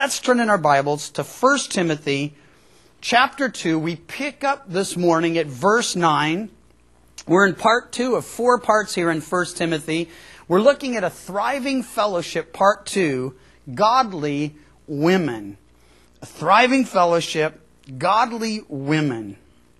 Let's turn in our Bibles to 1 Timothy chapter 2. We pick up this morning at verse 9. We're in part 2 of 4 parts here in 1 Timothy. We're looking at a thriving fellowship, part 2, godly women. A thriving fellowship, godly women.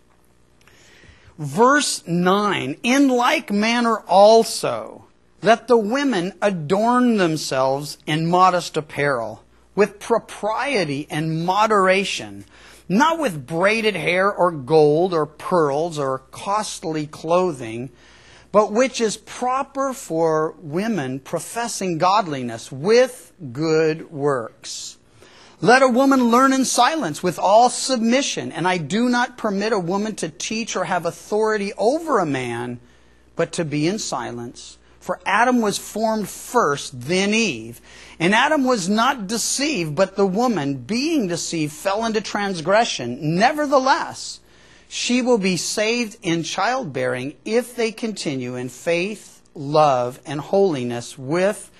Verse 9, in like manner also, let the women adorn themselves in modest apparel, with propriety and moderation, not with braided hair or gold or pearls or costly clothing, but which is proper for women professing godliness with good works. Let a woman learn in silence with all submission, and I do not permit a woman to teach or have authority over a man, but to be in silence. For Adam was formed first, then Eve. And Adam was not deceived, but the woman, being deceived, fell into transgression. Nevertheless, she will be saved in childbearing if they continue in faith, love, and holiness with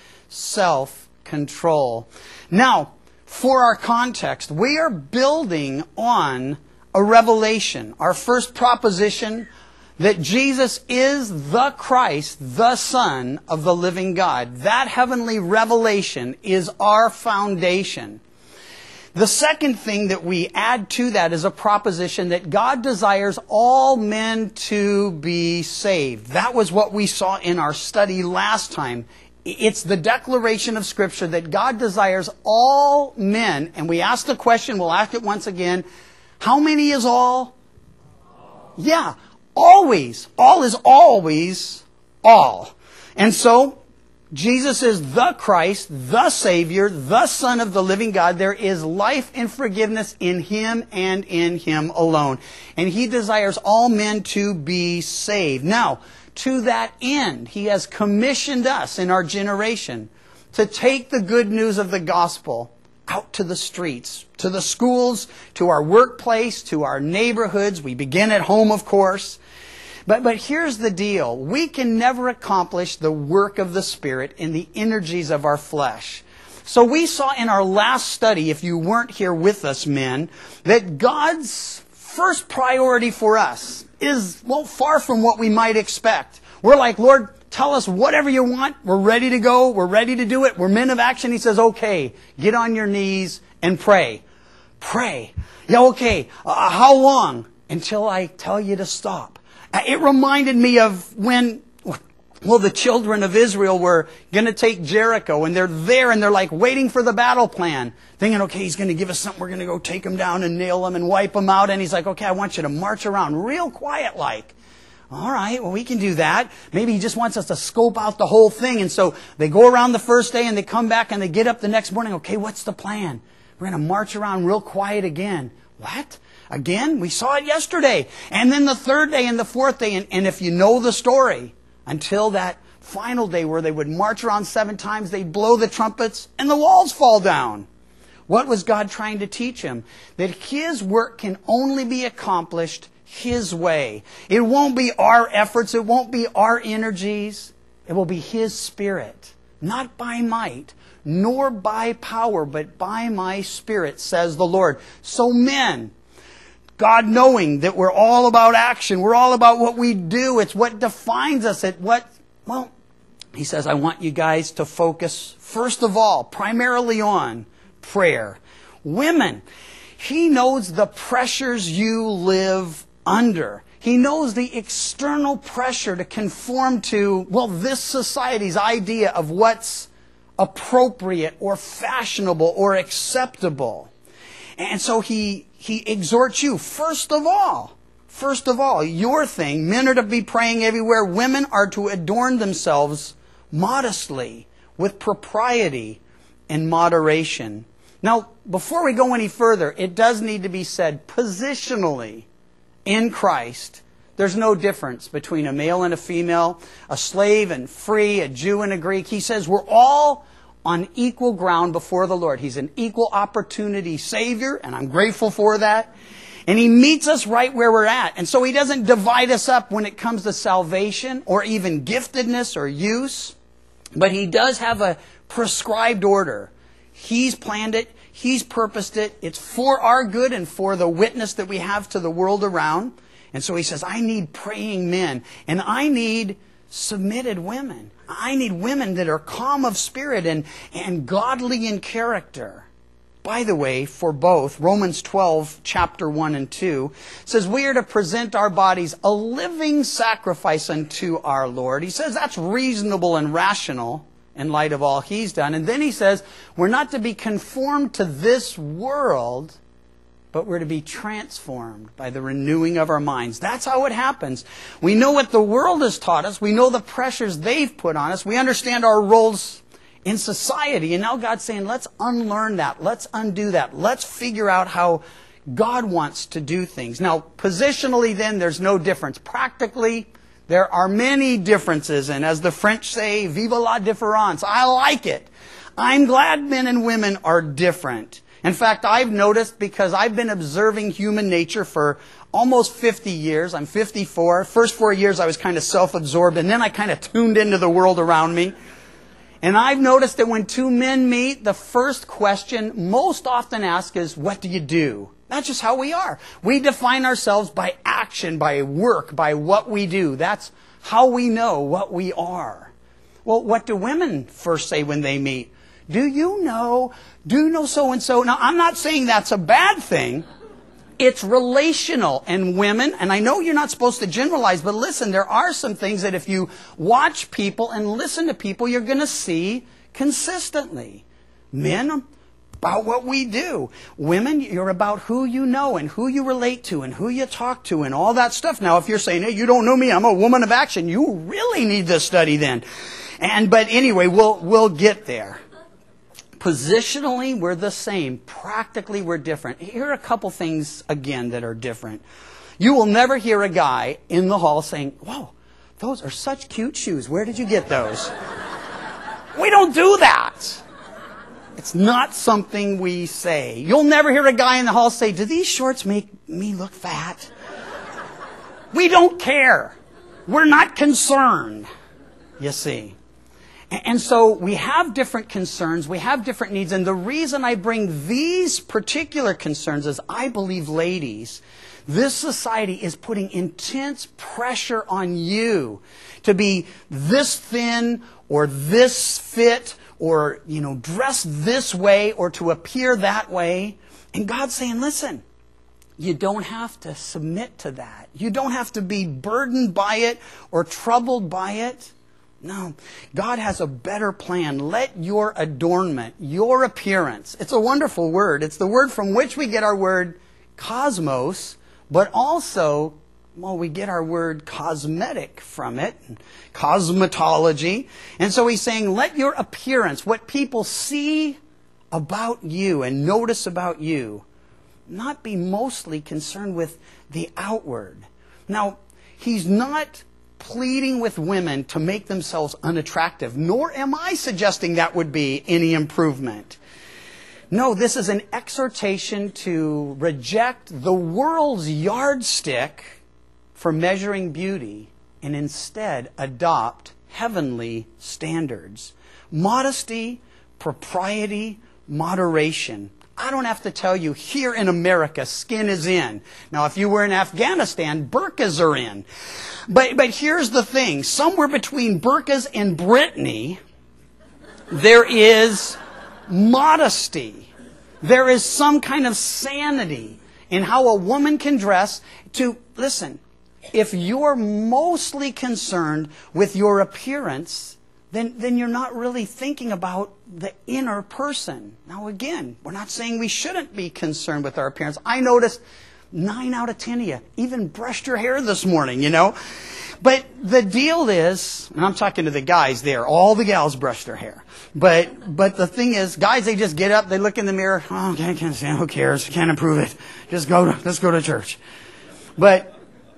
self-control. Now, for our context, we are building on a revelation. Our first proposition, that Jesus is the Christ, the Son of the living God. That heavenly revelation is our foundation. The second thing that we add to that is a proposition that God desires all men to be saved. That was what we saw in our study last time. It's the declaration of Scripture that God desires all men. And we asked the question, we'll ask it once again, how many is all? Yeah. Always. All is always all. And so, Jesus is the Christ, the Savior, the Son of the living God. There is life and forgiveness in Him and in Him alone. And He desires all men to be saved. Now, to that end, He has commissioned us in our generation to take the good news of the gospel out to the streets, to the schools, to our workplace, to our neighborhoods. We begin at home, of course. But here's the deal. We can never accomplish the work of the Spirit in the energies of our flesh. So we saw in our last study, if you weren't here with us, men, that God's first priority for us is, well, far from what we might expect. We're like, Lord, tell us whatever you want. We're ready to go. We're ready to do it. We're men of action. He says, okay, get on your knees and pray. Pray. Yeah, okay. How long? Until I tell you to stop. It reminded me of when, well, the children of Israel were going to take Jericho, and they're there, and they're like waiting for the battle plan, thinking, okay, He's going to give us something. We're going to go take them down and nail them and wipe them out. And He's like, okay, I want you to march around real quiet like. All right, well, we can do that. Maybe He just wants us to scope out the whole thing. And so they go around the first day and they come back and they get up the next morning. Okay, what's the plan? We're going to march around real quiet again. What? Again? We saw it yesterday. And then the third day and the fourth day. And if you know the story, until that final day where they would march around 7 times, they'd blow the trumpets and the walls fall down. What was God trying to teach him? That His work can only be accomplished His way. It won't be our efforts. It won't be our energies. It will be His Spirit. Not by might, nor by power, but by my Spirit, says the Lord. So men, God knowing that we're all about action, we're all about what we do, it's what defines us, He says, I want you guys to focus, first of all, primarily on prayer. Women, He knows the pressures you live under. He knows the external pressure to conform to, this society's idea of what's appropriate or fashionable or acceptable. And so He exhorts you, first of all, your thing, men are to be praying everywhere. Women are to adorn themselves modestly, with propriety and moderation. Now, before we go any further, it does need to be said, positionally, in Christ, there's no difference between a male and a female, a slave and free, a Jew and a Greek. He says we're all on equal ground before the Lord. He's an equal opportunity Savior, and I'm grateful for that. And He meets us right where we're at. And so He doesn't divide us up when it comes to salvation or even giftedness or use. But He does have a prescribed order. He's planned it. He's purposed it. It's for our good and for the witness that we have to the world around. And so he says, I need praying men, and I need submitted women. I need women that are calm of spirit and godly in character. By the way, for both, Romans 12, chapter 1 and 2, says we are to present our bodies a living sacrifice unto our Lord. He says that's reasonable and rational in light of all He's done. And then he says we're not to be conformed to this world, but we're to be transformed by the renewing of our minds. That's how it happens. We know what the world has taught us. We know the pressures they've put on us. We understand our roles in society. And now God's saying, let's unlearn that. Let's undo that. Let's figure out how God wants to do things. Now, positionally then, there's no difference. Practically, there are many differences. And as the French say, vive la différence. I like it. I'm glad men and women are different. In fact, I've noticed, because I've been observing human nature for almost 50 years. I'm 54. First 4 years I was kind of self-absorbed, and then I kind of tuned into the world around me. And I've noticed that when two men meet, the first question most often asked is, what do you do? That's just how we are. We define ourselves by action, by work, by what we do. That's how we know what we are. Well, what do women first say when they meet? Do you know so-and-so? Now, I'm not saying that's a bad thing. It's relational. And women, and I know you're not supposed to generalize, but listen, there are some things that if you watch people and listen to people, you're going to see consistently. Men, about what we do. Women, you're about who you know and who you relate to and who you talk to and all that stuff. Now, if you're saying, hey, you don't know me, I'm a woman of action, you really need this study then. But anyway, we'll get there. Positionally, we're the same. Practically, we're different. Here are a couple things, again, that are different. You will never hear a guy in the hall saying, whoa, those are such cute shoes. Where did you get those? We don't do that. It's not something we say. You'll never hear a guy in the hall say, do these shorts make me look fat? We don't care. We're not concerned, you see. And so we have different concerns, we have different needs, and the reason I bring these particular concerns is I believe, ladies, this society is putting intense pressure on you to be this thin or this fit or, dress this way or to appear that way. And God's saying, listen, you don't have to submit to that. You don't have to be burdened by it or troubled by it. No, God has a better plan. Let your adornment, your appearance, it's a wonderful word. It's the word from which we get our word cosmos, but also, we get our word cosmetic from it, cosmetology. And so he's saying, let your appearance, what people see about you and notice about you, not be mostly concerned with the outward. Now, he's not pleading with women to make themselves unattractive, nor am I suggesting that would be any improvement. No, this is an exhortation to reject the world's yardstick for measuring beauty and instead adopt heavenly standards. Modesty, propriety, moderation. I don't have to tell you, here in America, skin is in. Now, if you were in Afghanistan, burqas are in. But here's the thing. Somewhere between burqas and Brittany, there is modesty. There is some kind of sanity in how a woman can dress to, listen, if you're mostly concerned with your appearance, then you're not really thinking about the inner person. Now again, we're not saying we shouldn't be concerned with our appearance. I noticed 9 out of 10 of you even brushed your hair this morning, But the deal is, and I'm talking to the guys there, all the gals brushed their hair. But the thing is, guys, they just get up, they look in the mirror, oh, okay, can't stand, who cares, can't improve it. Let's go to church. But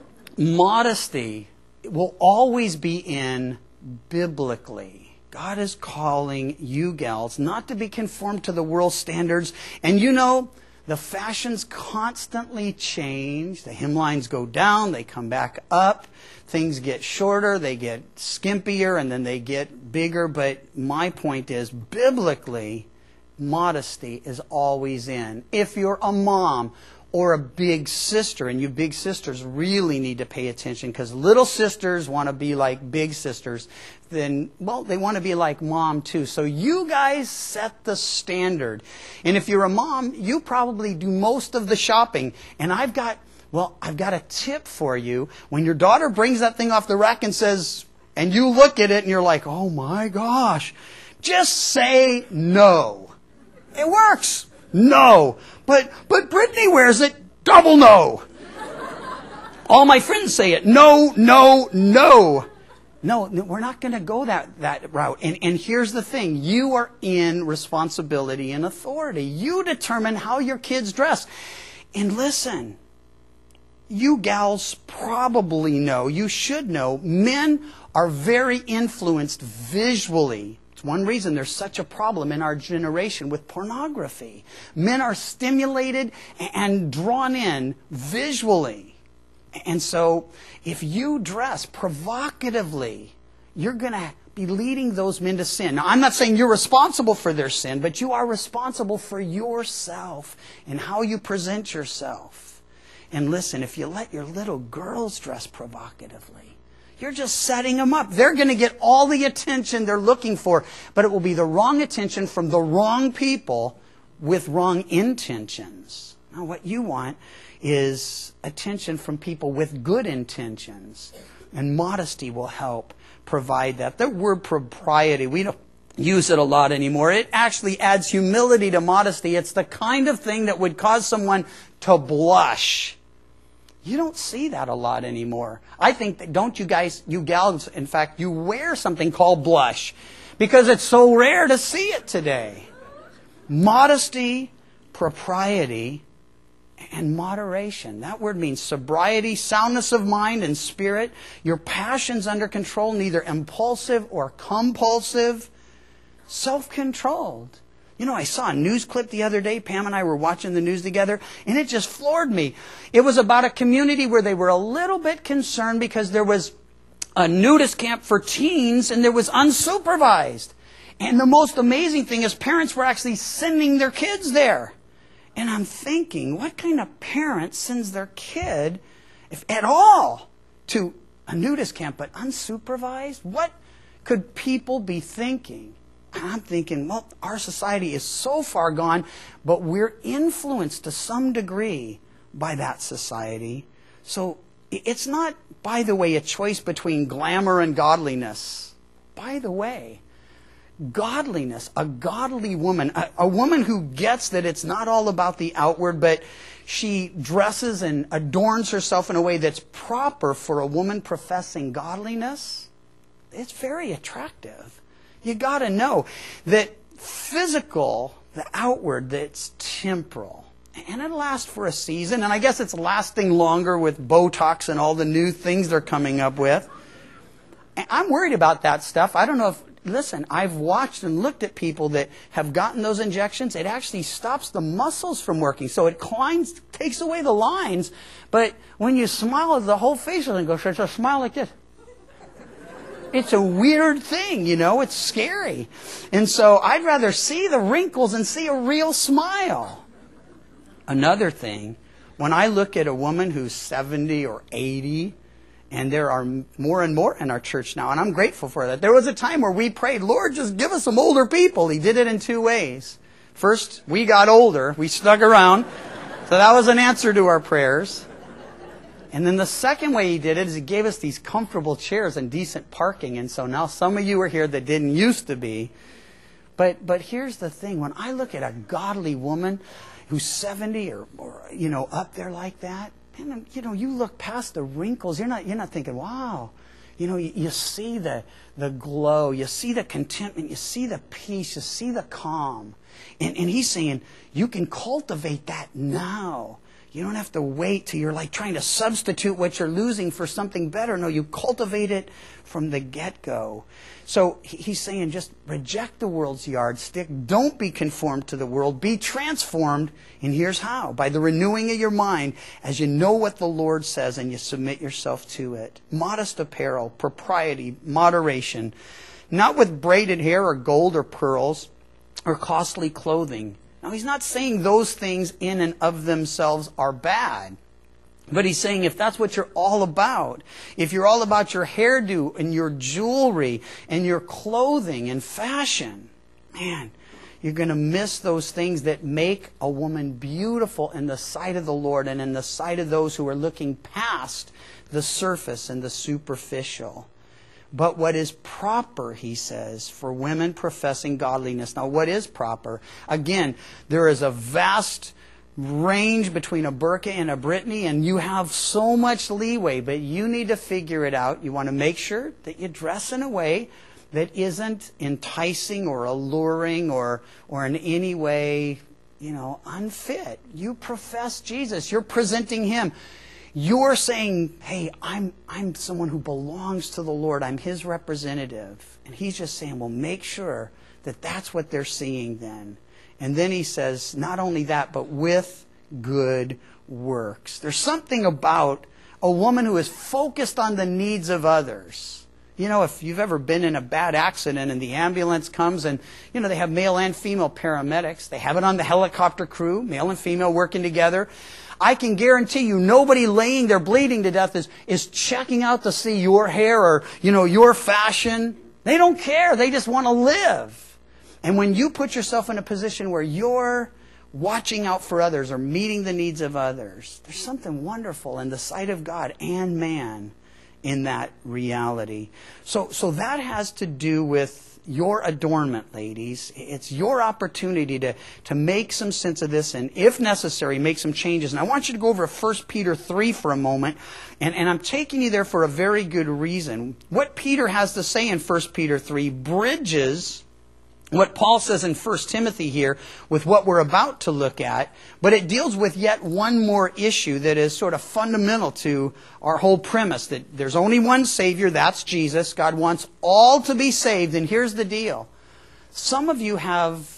modesty will always be in biblically. God is calling you gals not to be conformed to the world's standards. And the fashions constantly change. The hemlines go down, they come back up. Things get shorter, they get skimpier, and then they get bigger. But my point is, biblically, modesty is always in. If you're a mom or a big sister, and you big sisters really need to pay attention because little sisters want to be like big sisters, then, well, they want to be like mom too. So you guys set the standard. And if you're a mom, you probably do most of the shopping. And I've got a tip for you. When your daughter brings that thing off the rack and says, and you look at it and you're like, oh my gosh, just say no. It works. No. But Brittany wears it. Double no. All my friends say it. No, no, no. No, we're not going to go that route. And here's the thing. You are in responsibility and authority. You determine how your kids dress. And listen, you gals probably know, you should know, men are very influenced visually. One reason there's such a problem in our generation with pornography. Men are stimulated and drawn in visually. And so if you dress provocatively, you're going to be leading those men to sin. Now, I'm not saying you're responsible for their sin, but you are responsible for yourself and how you present yourself. And listen, if you let your little girls dress provocatively, you're just setting them up. They're going to get all the attention they're looking for, but it will be the wrong attention from the wrong people with wrong intentions. Now, what you want is attention from people with good intentions, and modesty will help provide that. The word propriety, we don't use it a lot anymore. It actually adds humility to modesty. It's the kind of thing that would cause someone to blush. You don't see that a lot anymore. I think that, don't you guys, you gals, in fact, you wear something called blush because it's so rare to see it today. Modesty, propriety, and moderation. That word means sobriety, soundness of mind and spirit, your passions under control, neither impulsive or compulsive, self-controlled. You know, I saw a news clip the other day. Pam and I were watching the news together, and it just floored me. It was about a community where they were a little bit concerned because there was a nudist camp for teens, and there was unsupervised. And the most amazing thing is parents were actually sending their kids there. And I'm thinking, what kind of parent sends their kid, if at all, to a nudist camp, but unsupervised? What could people be thinking? I'm thinking, well, our society is so far gone, but we're influenced to some degree by that society. So it's not, by the way, a choice between glamour and godliness. By the way, godliness, a godly woman, a woman who gets that it's not all about the outward, but she dresses and adorns herself in a way that's proper for a woman professing godliness, it's very attractive. You got to know that physical, the outward, that's temporal. And it'll last for a season. And I guess it's lasting longer with Botox and all the new things they're coming up with. And I'm worried about that stuff. I don't know if, listen, I've watched and looked at people that have gotten those injections. It actually stops the muscles from working. So it takes away the lines. But when you smile, the whole face doesn't go. So it's a smile like this. It's a weird thing, you know. It's scary. And so I'd rather see the wrinkles and see a real smile. Another thing, when I look at a woman who's 70 or 80, and there are more and more in our church now, and I'm grateful for that. There was a time where we prayed, Lord, just give us some older people. He did it in two ways. First, we got older. We stuck around. So that was an answer to our prayers. And then the second way he did it is he gave us these comfortable chairs and decent parking. And so now some of you are here that didn't used to be. But here's the thing. When I look at a godly woman who's 70 or you know, up there like that, and you know, you look past the wrinkles. You're not thinking, wow. You know, you see the glow. You see the contentment. You see the peace. You see the calm. And he's saying, you can cultivate that now. You don't have to wait till you're like trying to substitute what you're losing for something better. No, you cultivate it from the get-go. So he's saying just reject the world's yardstick. Don't be conformed to the world. Be transformed. And here's how. By the renewing of your mind as you know what the Lord says and you submit yourself to it. Modest apparel, propriety, moderation. Not with braided hair or gold or pearls. or costly clothing. Now, he's not saying those things in and of themselves are bad. But he's saying if that's what you're all about, if you're all about your hairdo and your jewelry and your clothing and fashion, man, you're going to miss those things that make a woman beautiful in the sight of the Lord and in the sight of those who are looking past the surface and the superficial. But what is proper, he says, for women professing godliness. Now, what is proper? Again, there is a vast range between a burqa and a Brittany, and you have so much leeway, but you need to figure it out. You want to make sure that you dress in a way that isn't enticing or alluring or in any way, unfit. You profess Jesus. You're presenting Him. You're saying, hey, I'm someone who belongs to the Lord. I'm His representative. And He's just saying, well, make sure that that's what they're seeing then. And then he says, not only that, but with good works. There's something about a woman who is focused on the needs of others. If you've ever been in a bad accident and the ambulance comes and, they have male and female paramedics. They have it on the helicopter crew, male and female working together. I can guarantee you nobody laying there bleeding to death is checking out to see your hair or, your fashion. They don't care. They just want to live. And when you put yourself in a position where you're watching out for others or meeting the needs of others, there's something wonderful in the sight of God and man in that reality. So that has to do with your adornment, ladies. It's your opportunity to make some sense of this and, if necessary, make some changes. And I want you to go over to 1 Peter 3 for a moment. And I'm taking you there for a very good reason. What Peter has to say in 1 Peter 3 bridges what Paul says in 1 Timothy here with what we're about to look at, but it deals with yet one more issue that is sort of fundamental to our whole premise, that there's only one Savior, that's Jesus. God wants all to be saved, and here's the deal. Some of you have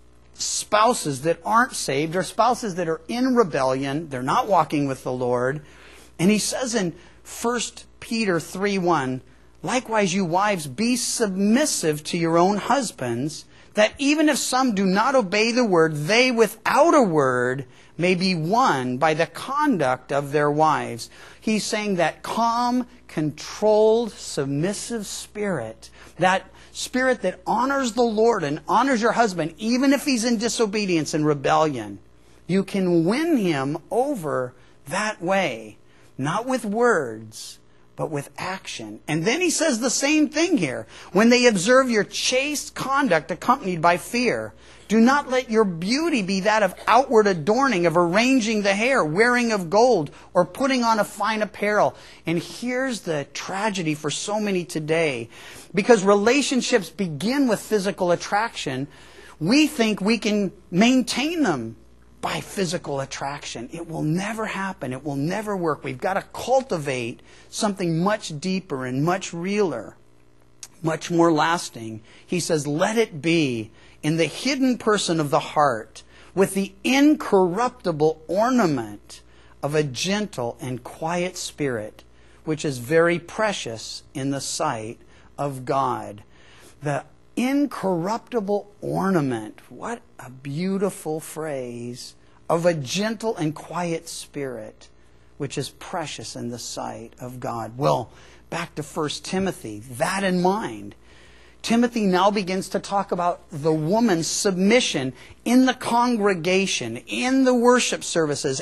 spouses that aren't saved, or spouses that are in rebellion, they're not walking with the Lord, and he says in 1 Peter 3:1, likewise, you wives, be submissive to your own husbands, that even if some do not obey the word, they without a word may be won by the conduct of their wives. He's saying that calm, controlled, submissive spirit, that spirit that honors the Lord and honors your husband, even if he's in disobedience and rebellion, you can win him over that way, not with words, but with action. And then he says the same thing here. When they observe your chaste conduct accompanied by fear, do not let your beauty be that of outward adorning, of arranging the hair, wearing of gold, or putting on a fine apparel. And here's the tragedy for so many today. Because relationships begin with physical attraction, we think we can maintain them by physical attraction. It will never happen. It will never work. We've got to cultivate something much deeper and much realer, much more lasting. He says, let it be in the hidden person of the heart with the incorruptible ornament of a gentle and quiet spirit, which is very precious in the sight of God. The incorruptible ornament. What a beautiful phrase. Of a gentle and quiet spirit, which is precious in the sight of God. Well, back to 1 Timothy. That in mind, Timothy now begins to talk about the woman's submission in the congregation, in the worship services,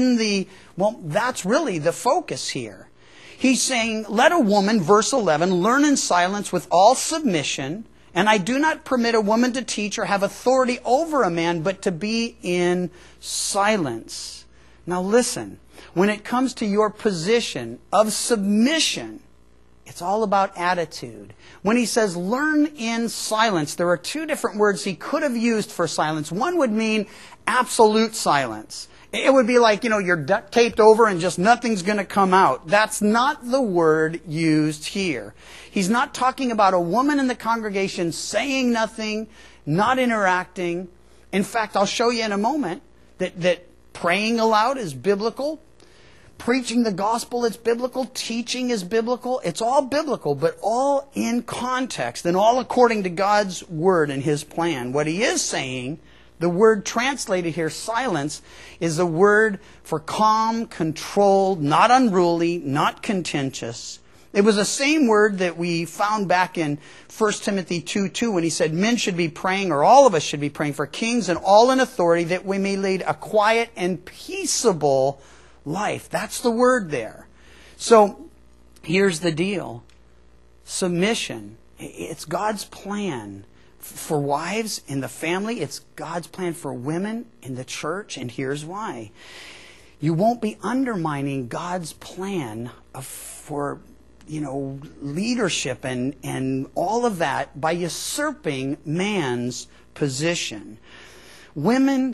that's really the focus here. He's saying, let a woman, verse 11, learn in silence with all submission. And I do not permit a woman to teach or have authority over a man, but to be in silence. Now listen, when it comes to your position of submission, it's all about attitude. When he says learn in silence, there are two different words he could have used for silence. One would mean absolute silence. It would be like, you're duct taped over and just nothing's going to come out. That's not the word used here. He's not talking about a woman in the congregation saying nothing, not interacting. In fact, I'll show you in a moment that praying aloud is biblical. Preaching the gospel, it's biblical. Teaching is biblical. It's all biblical, but all in context and all according to God's word and His plan. What He is saying, the word translated here, silence, is the word for calm, controlled, not unruly, not contentious. It was the same word that we found back in 1 Timothy 2:2 when he said men should be praying, or all of us should be praying for kings and all in authority, that we may lead a quiet and peaceable life. That's the word there. So here's the deal. Submission. It's God's plan for wives in the family. It's God's plan for women in the church. And here's why. You won't be undermining God's plan for leadership and all of that by usurping man's position. Women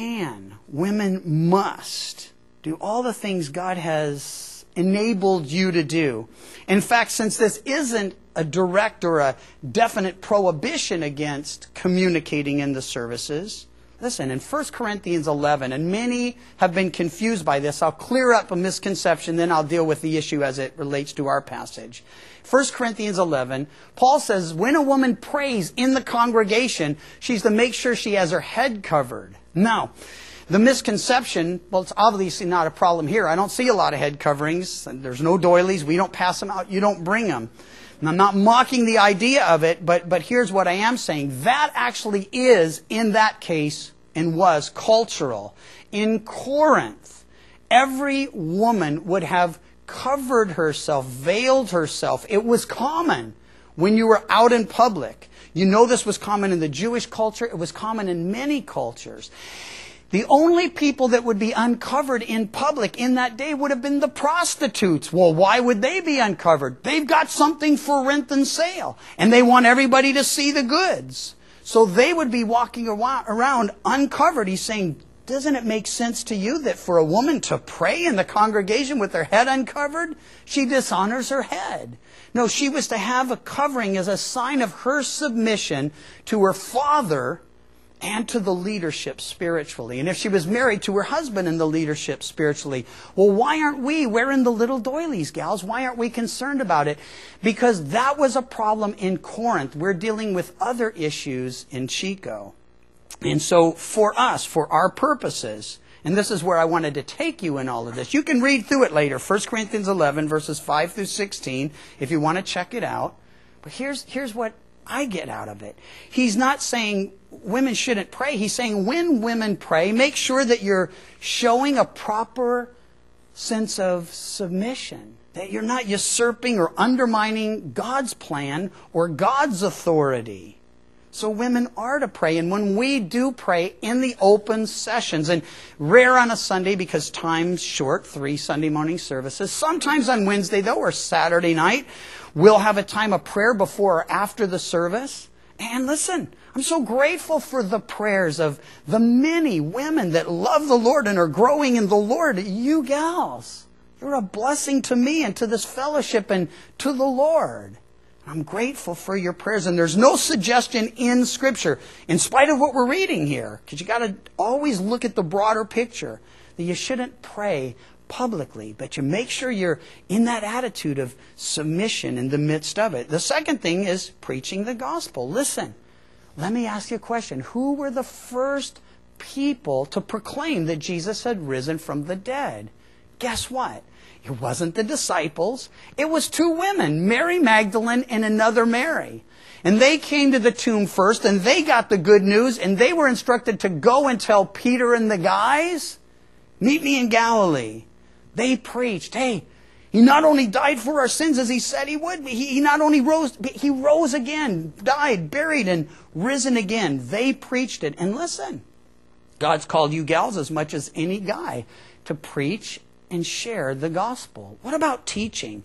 must do all the things God has enabled you to do. In fact, since this isn't a direct or a definite prohibition against communicating in the services, listen, in 1 Corinthians 11, and many have been confused by this. I'll clear up a misconception, then I'll deal with the issue as it relates to our passage. 1 Corinthians 11, Paul says when a woman prays in the congregation, she's to make sure she has her head covered. Now, the misconception, well, it's obviously not a problem here. I don't see a lot of head coverings. There's no doilies. We don't pass them out. You don't bring them. And I'm not mocking the idea of it, but here's what I am saying. That actually is, in that case, and was cultural. In Corinth, every woman would have covered herself, veiled herself. It was common when you were out in public. You know this was common in the Jewish culture. It was common in many cultures. The only people that would be uncovered in public in that day would have been the prostitutes. Well, why would they be uncovered? They've got something for rent and sale, and they want everybody to see the goods. So they would be walking around uncovered. He's saying, doesn't it make sense to you that for a woman to pray in the congregation with her head uncovered, she dishonors her head? No, she was to have a covering as a sign of her submission to her father and to the leadership spiritually. And if she was married, to her husband in the leadership spiritually. Well, why aren't we wearing the little doilies, gals? Why aren't we concerned about it? Because that was a problem in Corinth. We're dealing with other issues in Chico. And so for us, for our purposes, and this is where I wanted to take you in all of this. You can read through it later, 1 Corinthians 11, verses 5 through 16, if you want to check it out. But here's what I get out of it. He's not saying women shouldn't pray. He's saying when women pray, make sure that you're showing a proper sense of submission. That you're not usurping or undermining God's plan or God's authority. So women are to pray. And when we do pray in the open sessions, and rare on a Sunday because time's short, 3 Sunday morning services. Sometimes on Wednesday, though, or Saturday night, we'll have a time of prayer before or after the service. And listen, I'm so grateful for the prayers of the many women that love the Lord and are growing in the Lord. You gals, you're a blessing to me and to this fellowship and to the Lord. I'm grateful for your prayers. And there's no suggestion in Scripture, in spite of what we're reading here, because you got to always look at the broader picture, that you shouldn't pray publicly, but you make sure you're in that attitude of submission in the midst of it. The second thing is preaching the gospel. Listen, let me ask you a question. Who were the first people to proclaim that Jesus had risen from the dead? Guess what? It wasn't the disciples. It was 2 women, Mary Magdalene and another Mary. And they came to the tomb first, and they got the good news, and they were instructed to go and tell Peter and the guys, meet me in Galilee. They preached, hey, He not only died for our sins as He said He would, He not only rose, He rose again, died, buried, and risen again. They preached it. And listen, God's called you gals as much as any guy to preach and share the gospel. What about teaching?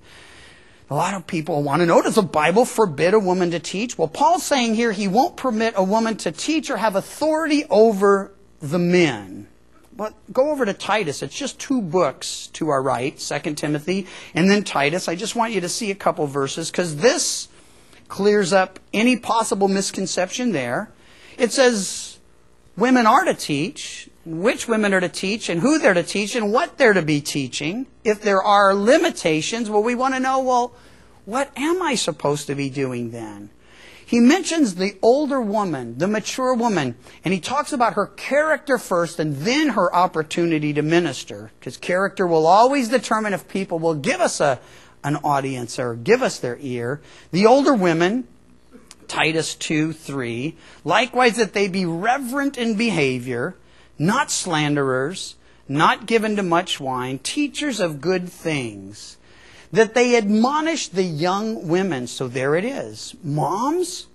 A lot of people want to know, does the Bible forbid a woman to teach? Well, Paul's saying here he won't permit a woman to teach or have authority over the men. But go over to Titus. It's just 2 books to our right, 2 Timothy and then Titus. I just want you to see a couple verses because this clears up any possible misconception there. It says women are to teach. which women are to teach and who they're to teach and what they're to be teaching. If there are limitations, well, we want to know, well, what am I supposed to be doing then? He mentions the older woman, the mature woman, and he talks about her character first and then her opportunity to minister. Because character will always determine if people will give us an audience or give us their ear. The older women, Titus 2:3, likewise that they be reverent in behavior, not slanderers, not given to much wine, teachers of good things, that they admonish the young women. So there it is. Moms,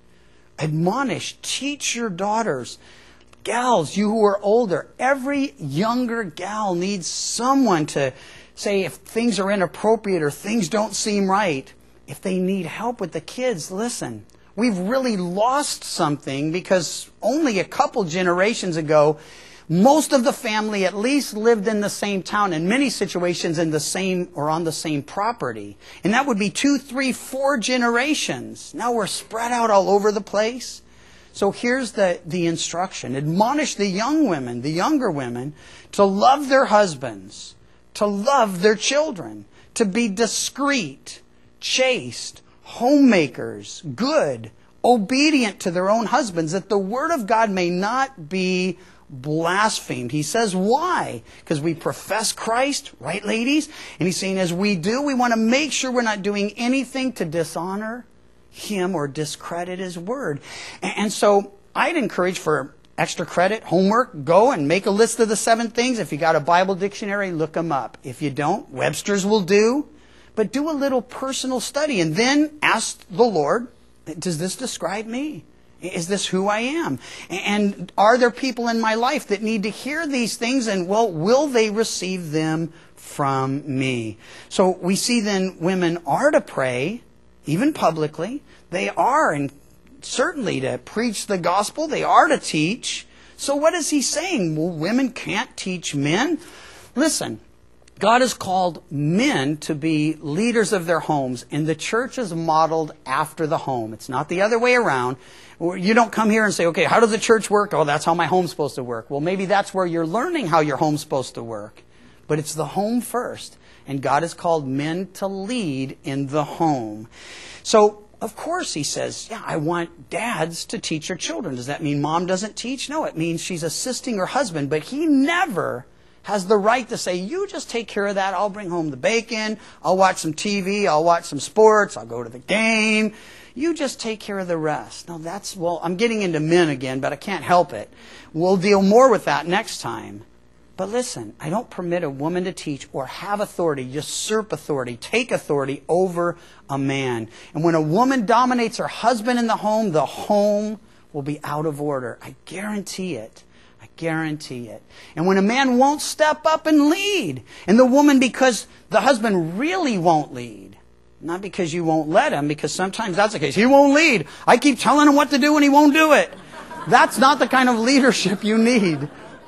admonish, teach your daughters. Gals, you who are older, every younger gal needs someone to say if things are inappropriate or things don't seem right. If they need help with the kids, listen. We've really lost something because only a couple generations ago, most of the family at least lived in the same town, in many situations in the same or on the same property. And that would be 2, 3, 4 generations. Now we're spread out all over the place. So here's the instruction. Admonish the young women, the younger women, to love their husbands, to love their children, to be discreet, chaste, homemakers, good, obedient to their own husbands, that the word of God may not be blasphemed. He says, why? Because we profess Christ, right, ladies? And he's saying, as we do, we want to make sure we're not doing anything to dishonor Him or discredit His word. And so I'd encourage for extra credit, homework, go and make a list of the 7 things. If you got a Bible dictionary, look them up. If you don't, Webster's will do. But do a little personal study and then ask the Lord, does this describe me? Is this who I am? And are there people in my life that need to hear these things? And, well, will they receive them from me? So we see then women are to pray, even publicly. They are, and certainly to preach the gospel. They are to teach. So what is he saying? Well, women can't teach men? Listen, God has called men to be leaders of their homes, and the church is modeled after the home. It's not the other way around. You don't come here and say, okay, how does the church work? Oh, that's how my home's supposed to work. Well, maybe that's where you're learning how your home's supposed to work. But it's the home first. And God has called men to lead in the home. So, of course, he says, yeah, I want dads to teach their children. Does that mean mom doesn't teach? No, it means she's assisting her husband. But he never has the right to say, you just take care of that. I'll bring home the bacon. I'll watch some TV. I'll watch some sports. I'll go to the game. You just take care of the rest. No, well, I'm getting into men again, but I can't help it. We'll deal more with that next time. But listen, I don't permit a woman to teach or have authority, usurp authority, take authority over a man. And when a woman dominates her husband in the home will be out of order. I guarantee it. I guarantee it. And when a man won't step up and lead, and the woman, because the husband really won't lead, not because you won't let him, because sometimes that's the case. He won't lead. I keep telling him what to do and he won't do it. That's not the kind of leadership you need.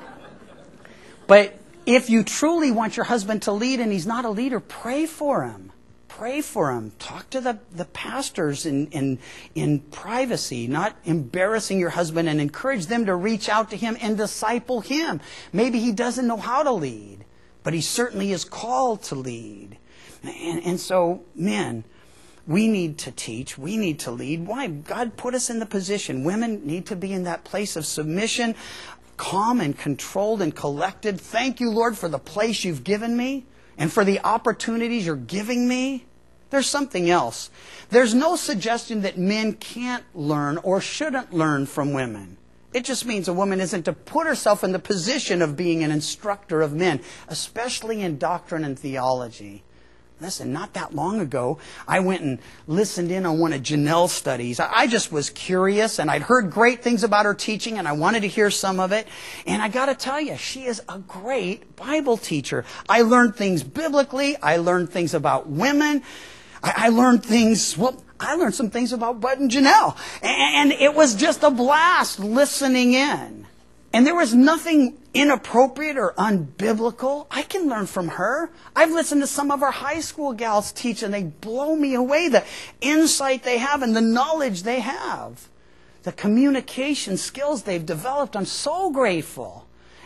But if you truly want your husband to lead and he's not a leader, pray for him. Pray for him. Talk to the pastors in privacy, not embarrassing your husband, and encourage them to reach out to him and disciple him. Maybe he doesn't know how to lead, but he certainly is called to lead. And so, men, we need to teach. We need to lead. Why? God put us in the position. Women need to be in that place of submission, calm and controlled and collected. Thank you, Lord, for the place you've given me and for the opportunities you're giving me. There's something else. There's no suggestion that men can't learn or shouldn't learn from women. It just means a woman isn't to put herself in the position of being an instructor of men, especially in doctrine and theology. Listen, not that long ago, I went and listened in on one of Janelle's studies. I just was curious, and I'd heard great things about her teaching, and I wanted to hear some of it. And I got to tell you, she is a great Bible teacher. I learned things biblically. I learned things about women. I learned some things about Bud and Janelle. And it was just a blast listening in. And there was nothing inappropriate or unbiblical. I can learn from her. I've listened to some of our high school gals teach, and they blow me away. The insight they have and the knowledge they have. The communication skills they've developed. I'm so grateful.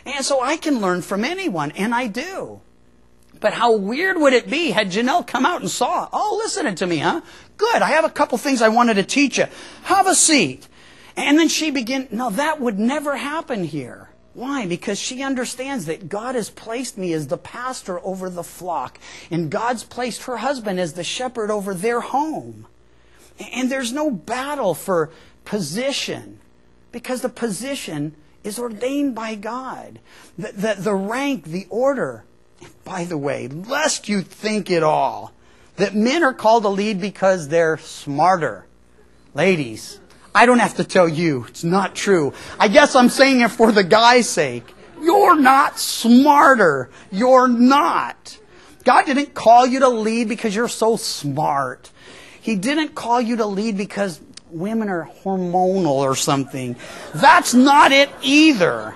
And so I can learn from anyone, and I do. But how weird would it be had Janelle come out and saw, oh, listening to me, huh? Good, I have a couple things I wanted to teach you. Have a seat. And then she began, no, that would never happen here. Why? Because she understands that God has placed me as the pastor over the flock, and God's placed her husband as the shepherd over their home. And there's no battle for position, because the position is ordained by God. The rank, the order. By the way, lest you think it all, that men are called to lead because they're smarter. Ladies, I don't have to tell you, it's not true. I guess I'm saying it for the guy's sake. You're not smarter. You're not. God didn't call you to lead because you're so smart. He didn't call you to lead because women are hormonal or something. That's not it either.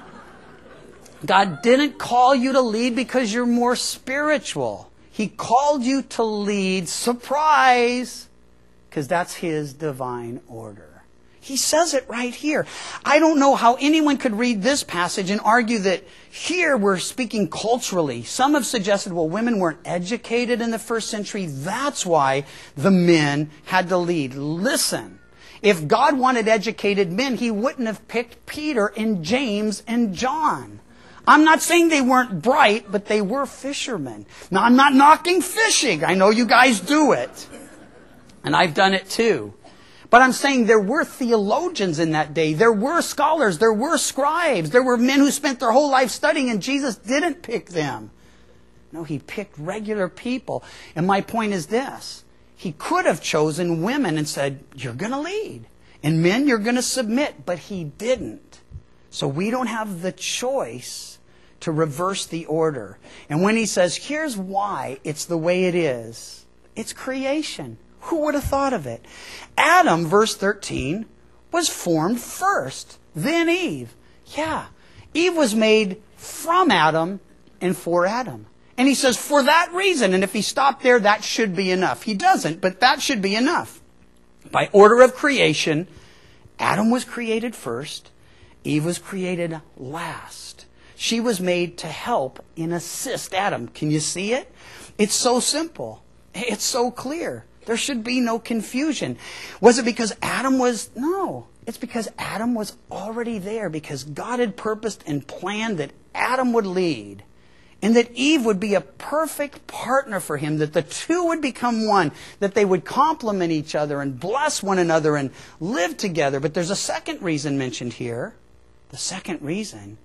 God didn't call you to lead because you're more spiritual. He called you to lead, surprise, because that's His divine order. He says it right here. I don't know how anyone could read this passage and argue that here we're speaking culturally. Some have suggested, well, women weren't educated in the first century. That's why the men had to lead. Listen, if God wanted educated men, He wouldn't have picked Peter and James and John. I'm not saying they weren't bright, but they were fishermen. Now, I'm not knocking fishing. I know you guys do it. And I've done it too. But I'm saying there were theologians in that day. There were scholars. There were scribes. There were men who spent their whole life studying, and Jesus didn't pick them. No, He picked regular people. And my point is this. He could have chosen women and said, you're going to lead. And men, you're going to submit. But He didn't. So we don't have the choice to reverse the order. And when He says, here's why it's the way it is, it's creation. Who would have thought of it? Adam, verse 13, was formed first, then Eve. Yeah, Eve was made from Adam and for Adam. And He says, for that reason, and if He stopped there, that should be enough. He doesn't, but that should be enough. By order of creation, Adam was created first, Eve was created last. She was made to help and assist Adam. Can you see it? It's so simple. It's so clear. There should be no confusion. Was it because Adam was? No. It's because Adam was already there, because God had purposed and planned that Adam would lead and that Eve would be a perfect partner for him, that the two would become one, that they would complement each other and bless one another and live together. But there's a second reason mentioned here. The second reason,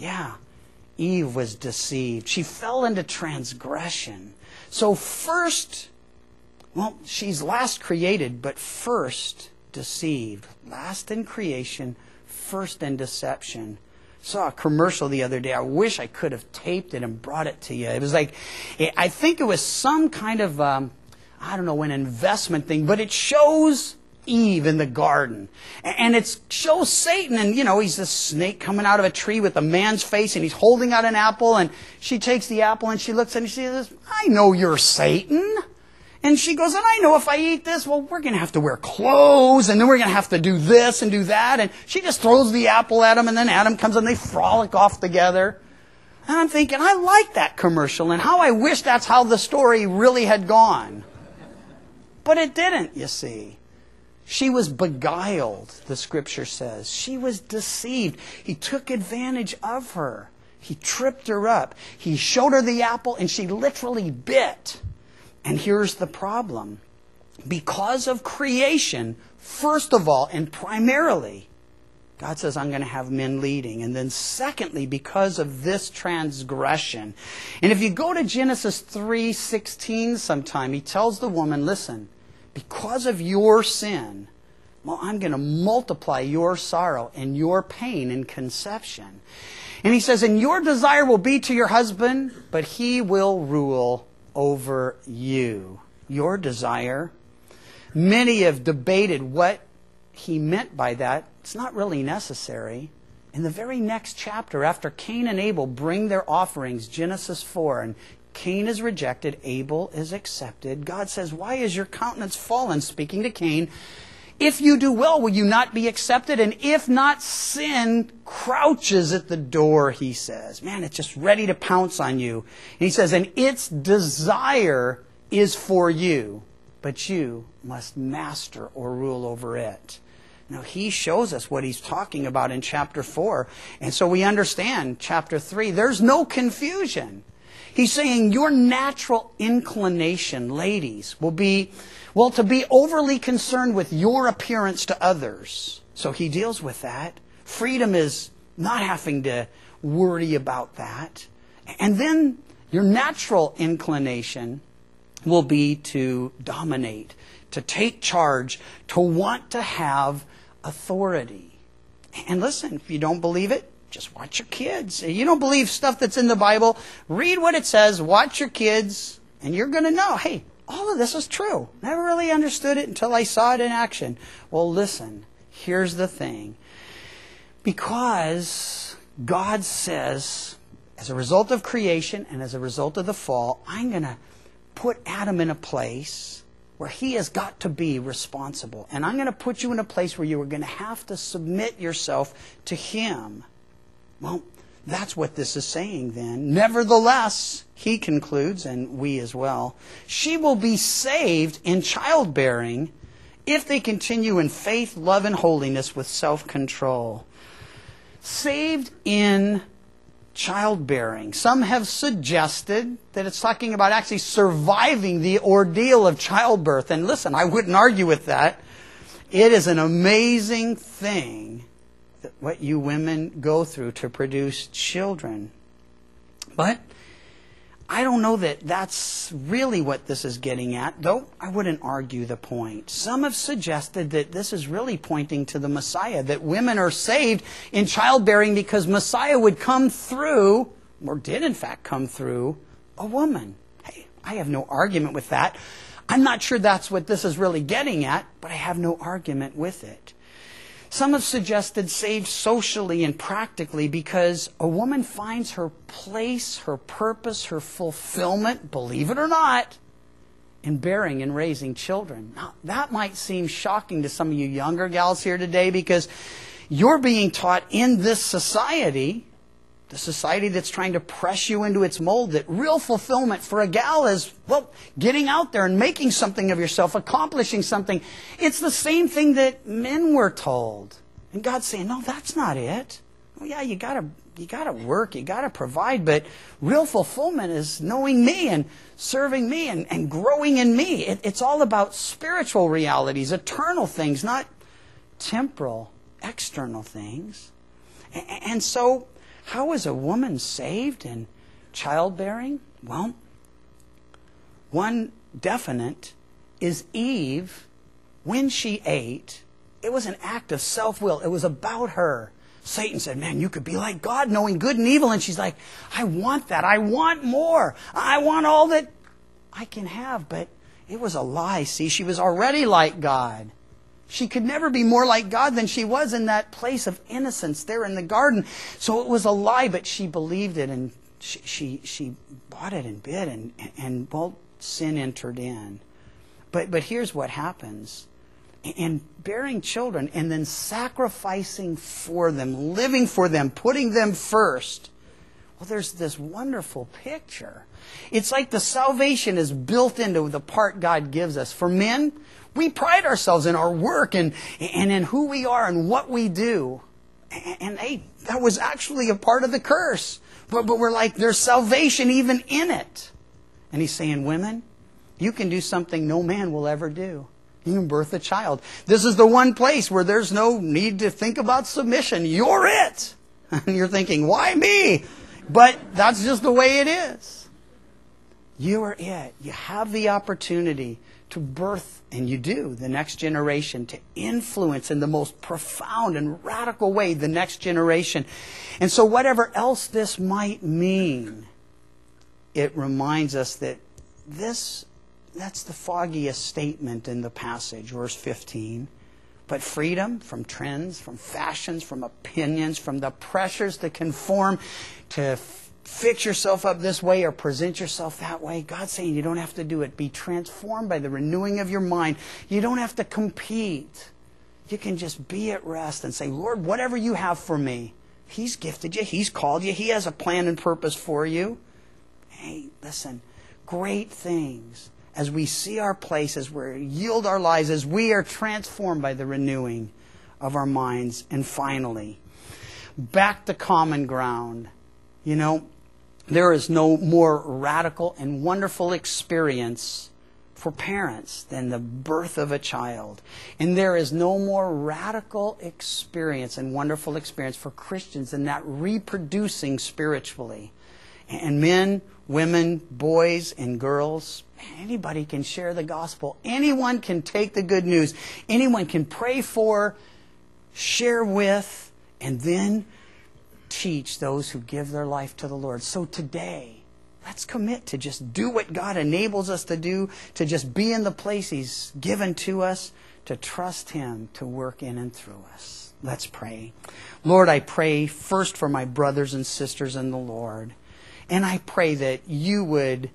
Eve was deceived. She fell into transgression. So first, she's last created, but first deceived. Last in creation, first in deception. Saw a commercial the other day. I wish I could have taped it and brought it to you. It was like, I think it was some kind of, an investment thing, but it shows Eve in the garden. And it shows Satan, and he's this snake coming out of a tree with a man's face, and he's holding out an apple, and she takes the apple and she looks at it and she says, I know you're Satan. And she goes, and I know if I eat this, we're going to have to wear clothes, and then we're going to have to do this and do that. And she just throws the apple at him, and then Adam comes and they frolic off together. And I'm thinking, I like that commercial, and how I wish that's how the story really had gone. But it didn't, you see. She was beguiled, the Scripture says. She was deceived. He took advantage of her. He tripped her up. He showed her the apple, and she literally bit. And here's the problem. Because of creation, first of all and primarily, God says, I'm going to have men leading. And then secondly, because of this transgression. And if you go to Genesis 3:16 sometime, He tells the woman, listen, because of your sin, I'm going to multiply your sorrow and your pain in conception. And He says, and your desire will be to your husband, but he will rule over you. Your desire. Many have debated what He meant by that. It's not really necessary. In the very next chapter, after Cain and Abel bring their offerings, Genesis 4, and Cain is rejected, Abel is accepted. God says, why is your countenance fallen? Speaking to Cain, If you do well, will you not be accepted? And if not, sin crouches at the door, he says. Man, it's just ready to pounce on you. And he says, and its desire is for you, but you must master or rule over it. Now, he shows us what he's talking about in chapter 4. And so we understand chapter 3. There's no confusion. He's saying your natural inclination, ladies, will be, to be overly concerned with your appearance to others. So he deals with that. Freedom is not having to worry about that. And then your natural inclination will be to dominate, to take charge, to want to have authority. And listen, if you don't believe it, just watch your kids. If you don't believe stuff that's in the Bible, read what it says, watch your kids, and you're going to know, hey, all of this is true. Never really understood it until I saw it in action. Well, listen, here's the thing. Because God says, as a result of creation and as a result of the fall, I'm going to put Adam in a place where he has got to be responsible. And I'm going to put you in a place where you are going to have to submit yourself to him. Well, that's what this is saying then. Nevertheless, he concludes, and we as well, she will be saved in childbearing if they continue in faith, love, and holiness with self-control. Saved in childbearing. Some have suggested that it's talking about actually surviving the ordeal of childbirth. And listen, I wouldn't argue with that. It is an amazing thing that what you women go through to produce children. But I don't know that that's really what this is getting at, though I wouldn't argue the point. Some have suggested that this is really pointing to the Messiah, that women are saved in childbearing because Messiah would come through, or did in fact come through, a woman. Hey, I have no argument with that. I'm not sure that's what this is really getting at, but I have no argument with it. Some have suggested saved socially and practically because a woman finds her place, her purpose, her fulfillment, believe it or not, in bearing and raising children. Now, that might seem shocking to some of you younger gals here today because you're being taught in this society, the society that's trying to press you into its mold, that real fulfillment for a gal is, getting out there and making something of yourself, accomplishing something. It's the same thing that men were told. And God's saying, no, that's not it. Well, yeah, you gotta work, you gotta provide, but real fulfillment is knowing me and serving me and growing in me. It's all about spiritual realities, eternal things, not temporal, external things. And so, how is a woman saved in childbearing? Well, one definite is Eve, when she ate, it was an act of self-will. It was about her. Satan said, man, you could be like God, knowing good and evil. And she's like, I want that. I want more. I want all that I can have. But it was a lie. See, she was already like God. She could never be more like God than she was in that place of innocence there in the garden. So it was a lie, but she believed it, and she bought it and bid, and sin entered in. But here's what happens. And bearing children and then sacrificing for them, living for them, putting them first. Well, there's this wonderful picture. It's like the salvation is built into the part God gives us. For men, we pride ourselves in our work and in who we are and what we do. And hey, that was actually a part of the curse. But we're like, there's salvation even in it. And he's saying, women, you can do something no man will ever do. You can birth a child. This is the one place where there's no need to think about submission. You're it. And you're thinking, why me? But that's just the way it is. You are it. You have the opportunity to birth, and you do, the next generation, to influence in the most profound and radical way the next generation. And so whatever else this might mean, it reminds us that that's the foggiest statement in the passage, verse 15. But freedom from trends, from fashions, from opinions, from the pressures to conform, to fix yourself up this way or present yourself that way. God's saying you don't have to do it. Be transformed by the renewing of your mind. You don't have to compete. you can just be at rest and say, Lord, whatever you have for me, He's gifted you. He's called you. He has a plan and purpose for you. Hey, listen, great things as we see our place, as we yield our lives, as we are transformed by the renewing of our minds. And finally, back to common ground. You know, there is no more radical and wonderful experience for parents than the birth of a child. And there is no more radical experience and wonderful experience for Christians than that reproducing spiritually. And men, women, boys, and girls, anybody can share the gospel. Anyone can take the good news. Anyone can pray for, share with, and then teach those who give their life to the Lord. So today, let's commit to just do what God enables us to do, to just be in the place He's given to us, to trust Him to work in and through us. Let's pray. Lord, I pray first for my brothers and sisters in the Lord. And I pray that you would,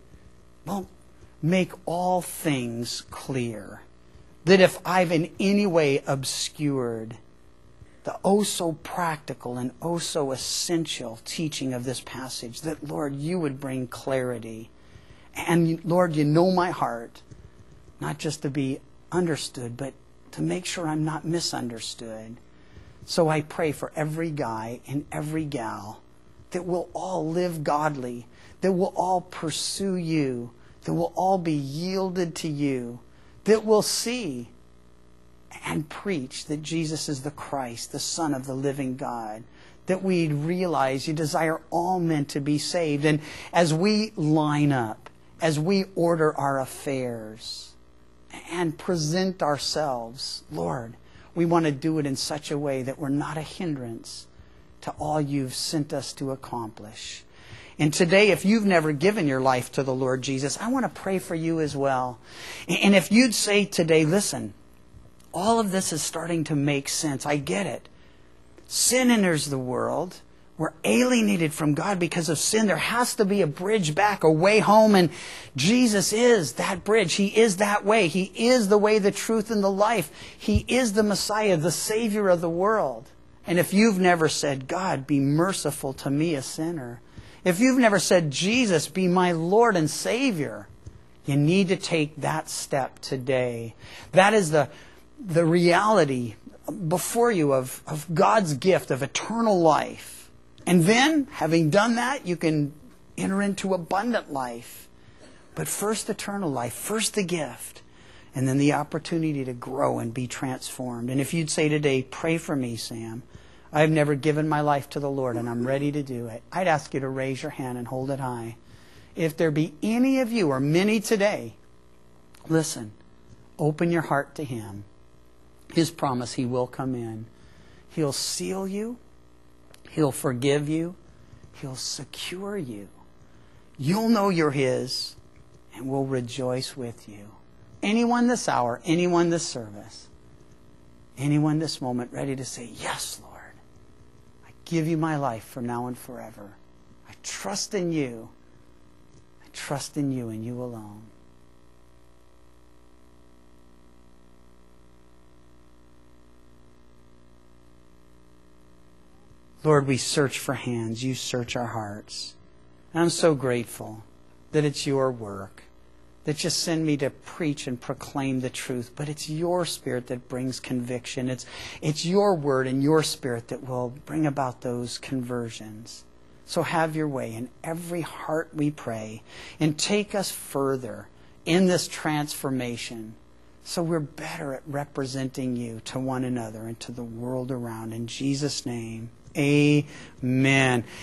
make all things clear. That if I've in any way obscured the oh so practical and oh so essential teaching of this passage, that, Lord, you would bring clarity. And, Lord, you know my heart, not just to be understood, but to make sure I'm not misunderstood. So I pray for every guy and every gal that we'll all live godly, that we'll all pursue you, that we'll all be yielded to you, that we'll see and preach that Jesus is the Christ, the Son of the living God, that we'd realize you desire all men to be saved. And as we line up, as we order our affairs and present ourselves, Lord, we want to do it in such a way that we're not a hindrance to all you've sent us to accomplish. And today, if you've never given your life to the Lord Jesus, I want to pray for you as well. And if you'd say today, listen, all of this is starting to make sense. I get it. Sin enters the world. We're alienated from God because of sin. There has to be a bridge back, a way home. And Jesus is that bridge. He is that way. He is the way, the truth, and the life. He is the Messiah, the Savior of the world. And if you've never said, God, be merciful to me, a sinner. If you've never said, Jesus, be my Lord and Savior, you need to take that step today. That is the reality before you of God's gift of eternal life. And then, having done that, you can enter into abundant life. But first eternal life, first the gift, and then the opportunity to grow and be transformed. And if you'd say today, pray for me, Sam. I've never given my life to the Lord and I'm ready to do it. I'd ask you to raise your hand and hold it high. If there be any of you or many today, listen, open your heart to Him. His promise, He will come in. He'll seal you. He'll forgive you. He'll secure you. You'll know you're His and we'll rejoice with you. Anyone this hour, anyone this service, anyone this moment ready to say, yes, Lord, I give you my life from now and forever. I trust in you. I trust in you and you alone. Lord, we search for hands. You search our hearts. And I'm so grateful that it's your work, that you send me to preach and proclaim the truth. But it's your Spirit that brings conviction. It's your word and your Spirit that will bring about those conversions. So have your way in every heart, we pray, and take us further in this transformation so we're better at representing you to one another and to the world around. In Jesus' name, amen.